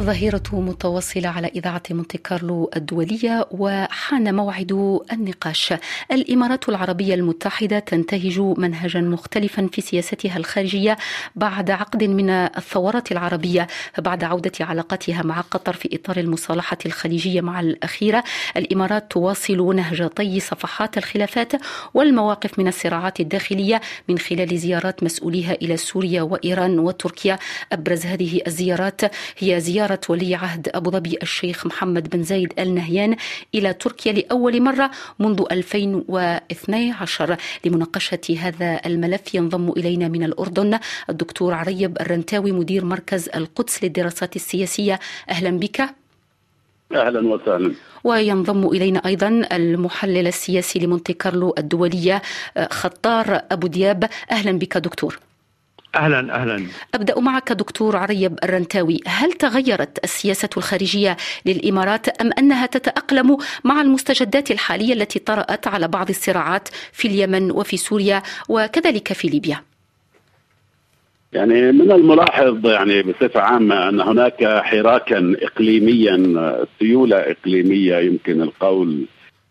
الظهيرة متواصلة على إذاعة مونتي كارلو الدولية، وحان موعد النقاش. الإمارات العربية المتحدة تنتهج منهجا مختلفا في سياستها الخارجية بعد عقد من الثورات العربية. بعد عودة علاقتها مع قطر في إطار المصالحة الخليجية مع الأخيرة، الإمارات تواصل نهج طي صفحات الخلافات والمواقف من الصراعات الداخلية من خلال زيارات مسؤوليها إلى سوريا وإيران وتركيا. أبرز هذه الزيارات هي زيارة ولي عهد أبو ظبي الشيخ محمد بن زايد آل نهيان إلى تركيا لأول مرة منذ 2012. لمناقشة هذا الملف ينضم إلينا من الأردن الدكتور عريب الرنتاوي مدير مركز القدس للدراسات السياسية. أهلا بك. أهلا وسهلا. وينضم إلينا أيضا المحلل السياسي لمونتي كارلو الدولية خطار أبو دياب. أهلا بك دكتور. أهلا. أبدأ معك دكتور عريب الرنتاوي. هل تغيرت السياسة الخارجية للإمارات أم أنها تتأقلم مع المستجدات الحالية التي طرأت على بعض الصراعات في اليمن وفي سوريا وكذلك في ليبيا؟ يعني من الملاحظ بصفة عامة أن هناك حراكا إقليميا، سيولة إقليمية يمكن القول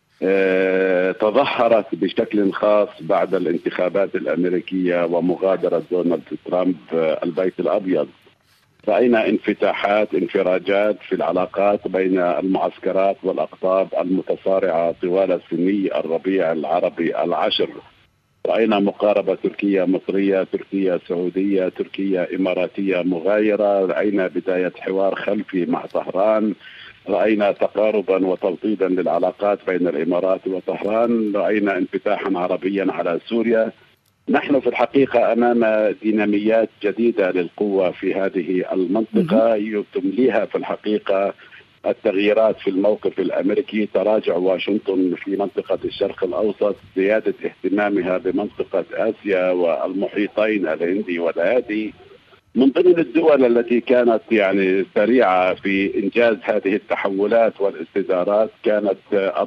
تظهرت بشكل خاص بعد الانتخابات الأمريكية ومغادرة دونالد ترامب البيت الأبيض. رأينا انفراجات في العلاقات بين المعسكرات والأقطاب المتصارعة طوال سني الربيع العربي العشر. رأينا مقاربة تركيا مصرية، تركيا سعودية، تركيا إماراتية مغايرة. رأينا بداية حوار خلفي مع طهران. رأينا تقاربا وتوطيدا للعلاقات بين الإمارات وطهران. رأينا انفتاحا عربيا على سوريا. نحن في الحقيقة أمام ديناميات جديدة للقوة في هذه المنطقة تمليها في الحقيقة التغييرات في الموقف الأمريكي، تراجع واشنطن في منطقة الشرق الأوسط، زيادة اهتمامها بمنطقة آسيا والمحيطين الهندي والهادي. من ضمن الدول التي كانت سريعة في إنجاز هذه التحولات والاستدارات كانت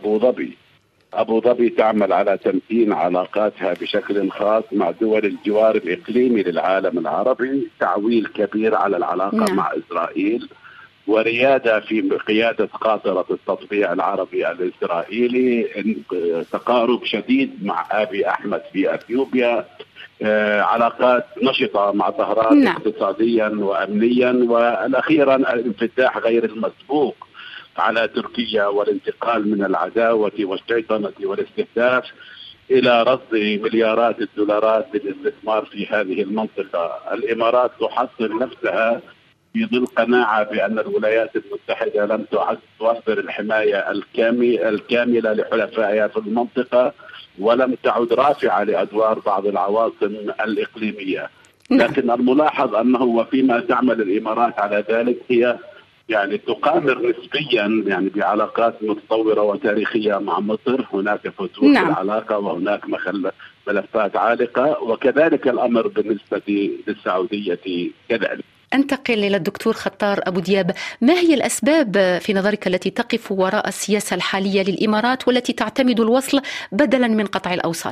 أبو ظبي تعمل على تمتين علاقاتها بشكل خاص مع دول الجوار الإقليمي للعالم العربي، تعويل كبير على العلاقة مع إسرائيل، وريادة في قيادة قاطرة التطبيع العربي الإسرائيلي، تقارب شديد مع أبي أحمد في أثيوبيا، علاقات نشطة مع طهران اقتصاديا وأمنيا، والأخيرا الانفتاح غير المسبوق على تركيا والانتقال من العداوة والشيطنة والاستهداف إلى رصد مليارات الدولارات للاستثمار في هذه المنطقة. الإمارات تحصل نفسها في ظل قناعة بأن الولايات المتحدة لم توفر الحماية الكاملة لحلفائها في المنطقة، ولم تعد رافعة لأدوار بعض العواصم الإقليمية. لكن الملاحظ أنه وفيما تعمل الإمارات على ذلك هي تقامر نسبيا بعلاقات متطورة وتاريخية مع مصر. هناك فتوح في العلاقة وهناك ملفات عالقة، وكذلك الأمر بالنسبة للسعودية كذلك. أنتقل إلى الدكتور خطار أبو دياب. ما هي الأسباب في نظرك التي تقف وراء السياسة الحالية للإمارات والتي تعتمد الوصل بدلا من قطع الأوصال؟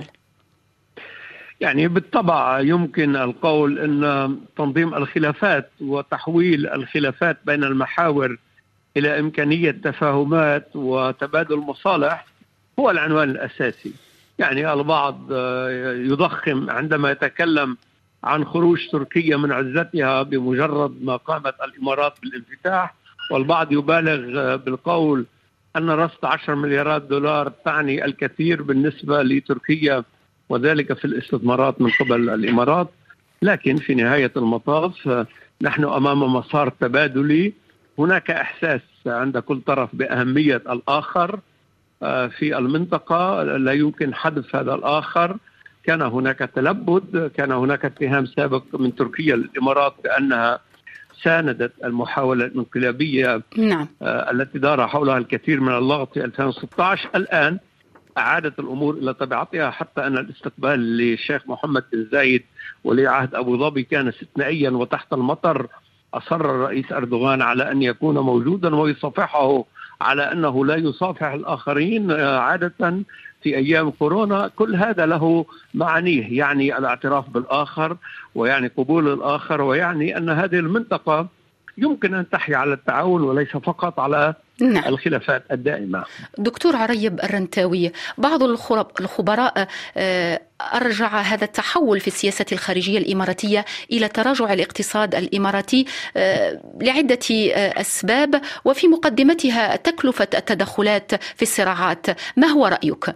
بالطبع يمكن القول أن تنظيم الخلافات وتحويل الخلافات بين المحاور إلى إمكانية تفاهمات وتبادل مصالح هو العنوان الأساسي. البعض يضخم عندما يتكلم عن خروج تركيا من عزتها بمجرد ما قامت الإمارات بالانفتاح، والبعض يبالغ بالقول أن رصد 10 مليارات دولار تعني الكثير بالنسبة لتركيا، وذلك في الاستثمارات من قبل الإمارات. لكن في نهاية المطاف نحن أمام مسار تبادلي. هناك إحساس عند كل طرف بأهمية الآخر في المنطقة، لا يمكن حذف هذا الآخر. كان هناك تلبد، كان هناك اتهام سابق من تركيا للإمارات بأنها ساندت المحاولة الانقلابية التي دار حولها الكثير من اللغط في 2016. الآن أعادت الأمور إلى طبيعتها، حتى أن الاستقبال للشيخ محمد بن زايد ولي عهد أبو ظبي كان استثنائيا وتحت المطر. أصر الرئيس أردوغان على أن يكون موجودا ويصافحه على أنه لا يصافح الآخرين عادة في أيام كورونا. كل هذا له معانيه، الاعتراف بالآخر، قبول الآخر، أن هذه المنطقة يمكن أن تحيا على التعاون وليس فقط على الخلافات الدائمة. دكتور عريب الرنتاوي، بعض الخبراء أرجع هذا التحول في السياسة الخارجية الإماراتية إلى تراجع الاقتصاد الإماراتي لعدة أسباب، وفي مقدمتها تكلفة التدخلات في الصراعات. ما هو رأيك؟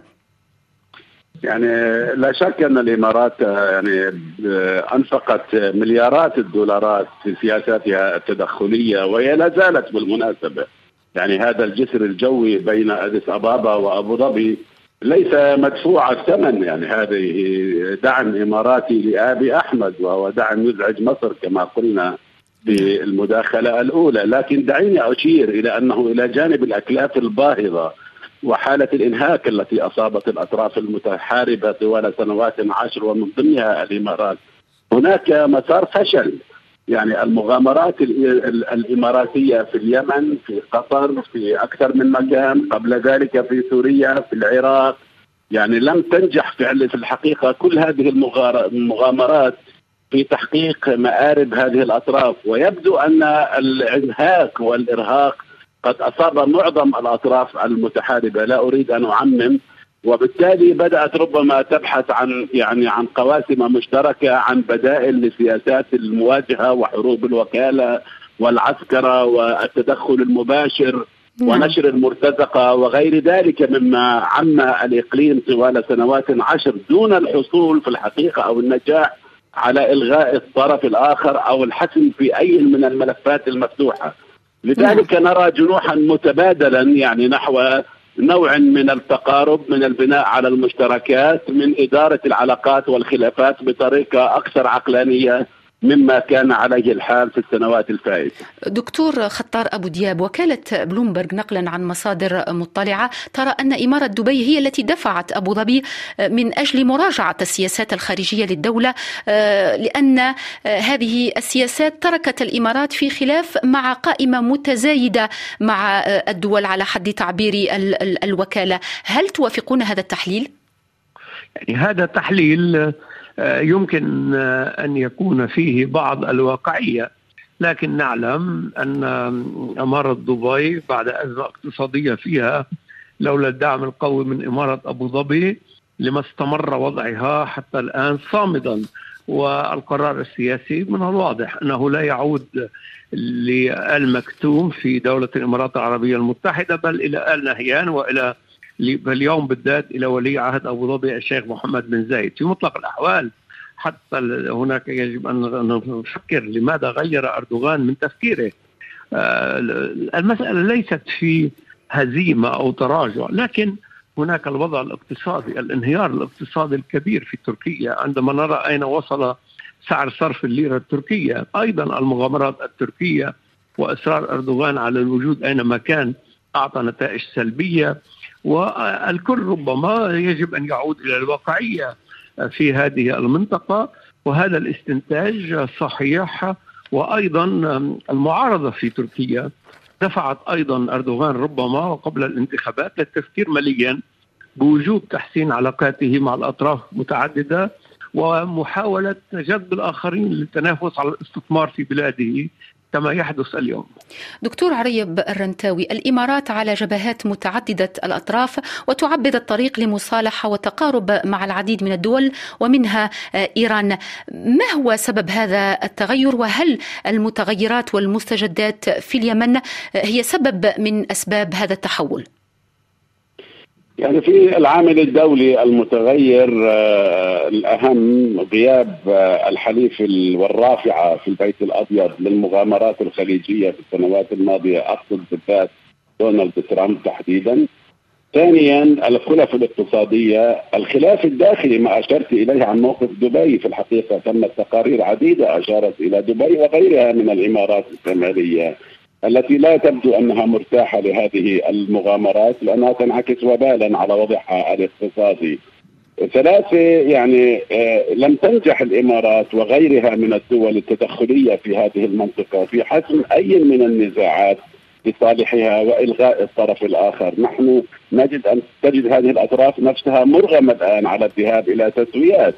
يعني لا شك أن الإمارات أنفقت مليارات الدولارات في سياساتها التدخلية، وهي لا زالت بالمناسبة. يعني هذا الجسر الجوي بين أديس أبابا وأبو ظبي ليس مدفوع الثمن، يعني هذه دعم إماراتي لآبي أحمد، وهو دعم يزعج مصر كما قلنا في المداخلة الأولى. لكن دعيني أشير إلى أنه إلى جانب الأكلاف الباهظة وحالة الإنهاك التي أصابت الأطراف المتحاربة طوال سنوات 10 ومن ضمنها الإمارات، هناك مسار فشل. يعني المغامرات الإماراتية في اليمن، في قطر، في أكثر من مكان، قبل ذلك في سوريا، في العراق، يعني لم تنجح في الحقيقة كل هذه المغامرات في تحقيق مآرب هذه الأطراف. ويبدو أن الإنهاك والإرهاق قد أصاب معظم الأطراف المتحاربة، لا أريد أن أعمم، وبالتالي بدأت ربما تبحث عن قواسم مشتركة، عن بدائل لسياسات المواجهة وحروب الوكالة والعسكرة والتدخل المباشر ونشر المرتزقة وغير ذلك مما عم الإقليم طوال سنوات 10 دون الحصول في الحقيقة أو النجاح على إلغاء الطرف الآخر أو الحسم في أي من الملفات المفتوحة. لذلك نرى جنوحا متبادلا، يعني نحو نوع من التقارب، من البناء على المشتركات، من إدارة العلاقات والخلافات بطريقة أكثر عقلانية مما كان عليه الحال في السنوات الفائتة. دكتور خطار أبو دياب، وكالة بلومبرغ نقلا عن مصادر مطلعة ترى أن إمارة دبي هي التي دفعت أبو ظبي من أجل مراجعة السياسات الخارجية للدولة، لأن هذه السياسات تركت الإمارات في خلاف مع قائمة متزايدة مع الدول على حد تعبير الوكالة. هل توافقون هذا التحليل؟ يعني هذا تحليل يمكن أن يكون فيه بعض الواقعية، لكن نعلم أن إمارة دبي بعد أزمة اقتصادية فيها لولا الدعم القوي من إمارة أبو ظبي لما استمر وضعها حتى الآن صامدا. والقرار السياسي من الواضح أنه لا يعود لآل مكتوم في دولة الإمارات العربية المتحدة، بل إلى آل نهيان وإلى اليوم بالذات إلى ولي عهد أبو ظبي الشيخ محمد بن زايد. في مطلق الأحوال حتى هناك يجب أن نفكر لماذا غير أردوغان من تفكيره. المسألة ليست في هزيمة أو تراجع، لكن هناك الوضع الاقتصادي، الانهيار الاقتصادي الكبير في تركيا عندما نرى أين وصل سعر صرف الليرة التركية. أيضا المغامرات التركية وإصرار أردوغان على الوجود أينما كان أعطى نتائج سلبية، والكل ربما يجب أن يعود إلى الواقعية في هذه المنطقة، وهذا الاستنتاج صحيح. وأيضا المعارضة في تركيا دفعت أيضا أردوغان ربما وقبل الانتخابات للتفكير مليا بوجوب تحسين علاقاته مع الأطراف متعددة ومحاولة جذب الآخرين للتنافس على الاستثمار في بلاده كما يحدث اليوم. دكتور عريب الرنتاوي، الإمارات على جبهات متعددة الأطراف وتعبد الطريق لمصالحة وتقارب مع العديد من الدول ومنها إيران. ما هو سبب هذا التغير؟ وهل المتغيرات والمستجدات في اليمن هي سبب من أسباب هذا التحول؟ يعني في العامل الدولي المتغير الأهم غياب الحليف والرافعة في البيت الأبيض للمغامرات الخليجية في السنوات الماضية، أقصد بالذات دونالد ترامب تحديدا. ثانيا الخلف الاقتصادية، الخلاف الداخلي ما أشرت إليه عن موقف دبي. في الحقيقة تمت تقارير عديدة أشارت إلى دبي وغيرها من الإمارات الشمالية التي لا تبدو أنها مرتاحة لهذه المغامرات لأنها تنعكس وبالا على وضعها الاقتصادي. ثلاثة، يعني لم تنجح الإمارات وغيرها من الدول التدخلية في هذه المنطقة في حسم أي من النزاعات لصالحها وإلغاء الطرف الآخر. نحن تجد هذه الأطراف نفسها مرغمة الآن على الذهاب إلى تسويات،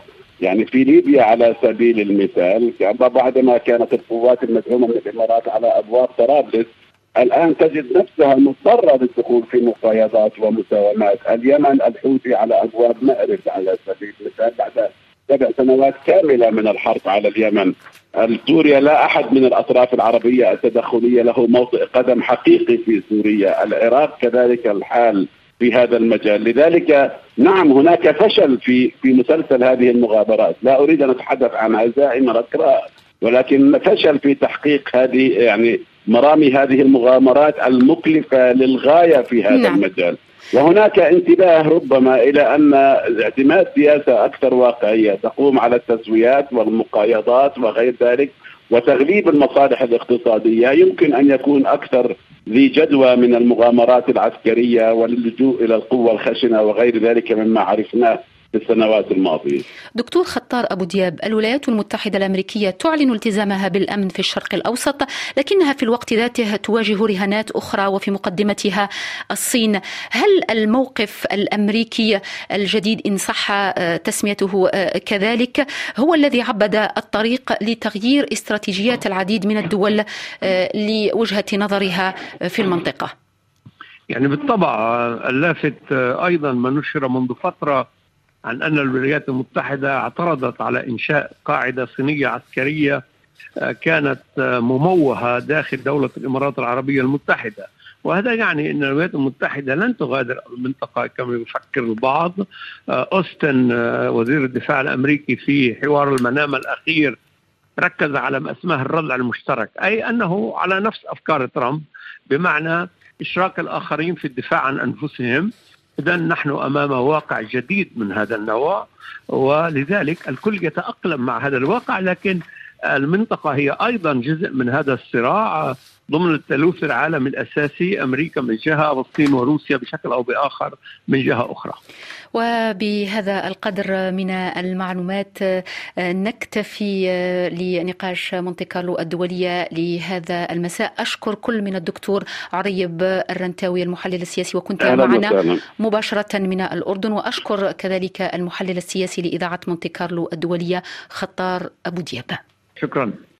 يعني في ليبيا على سبيل المثال بعدما كانت القوات المدعومة من الإمارات على أبواب طرابلس، الآن تجد نفسها مضطرة للدخول في مقايضات ومساومات. اليمن الحوثي على أبواب مأرب على سبيل المثال بعد 7 سنوات كاملة من الحرب على اليمن. سوريا لا أحد من الأطراف العربية التدخلية له موطئ قدم حقيقي في سوريا. العراق كذلك الحال في هذا المجال. لذلك نعم هناك فشل في مسلسل هذه المغامرات، لا أريد أن أتحدث عن عزائم الأقراء، ولكن فشل في تحقيق هذه يعني مرامي هذه المغامرات المكلفة للغاية في هذا المجال. وهناك انتباه ربما إلى أن اعتماد سياسة أكثر واقعية تقوم على التسويات والمقايضات وغير ذلك وتغليب المصالح الاقتصادية يمكن أن يكون أكثر ذي جدوى من المغامرات العسكرية واللجوء إلى القوة الخشنة وغير ذلك مما عرفناه في السنوات الماضية. دكتور خطار أبو دياب، الولايات المتحدة الأمريكية تعلن التزامها بالأمن في الشرق الأوسط، لكنها في الوقت ذاته تواجه رهانات أخرى وفي مقدمتها الصين. هل الموقف الأمريكي الجديد إن صح تسميته كذلك هو الذي عبد الطريق لتغيير استراتيجيات العديد من الدول لوجهة نظرها في المنطقة؟ يعني بالطبع اللافت أيضا ما نشر منذ فترة عن أن الولايات المتحدة اعترضت على إنشاء قاعدة صينية عسكرية كانت مموهة داخل دولة الإمارات العربية المتحدة، وهذا يعني أن الولايات المتحدة لن تغادر المنطقة كما يفكر البعض. أوستن وزير الدفاع الأمريكي في حوار المنامة الأخير ركز على ما اسمه الردع المشترك، أي أنه على نفس أفكار ترامب، بمعنى إشراك الآخرين في الدفاع عن أنفسهم. إذا نحن أمام واقع جديد من هذا النوع، ولذلك الكل يتأقلم مع هذا الواقع، لكن المنطقة هي أيضا جزء من هذا الصراع ضمن الثالوث العالمي الأساسي، أمريكا من جهة والصين وروسيا بشكل أو بآخر من جهة أخرى. وبهذا القدر من المعلومات نكتفي لنقاش مونتي كارلو الدولية لهذا المساء. أشكر كل من الدكتور عريب الرنتاوي المحلل السياسي وكنت معنا مباشرة من الأردن، وأشكر كذلك المحلل السياسي لإذاعة مونتي كارلو الدولية خطار أبو دياب. شكرا.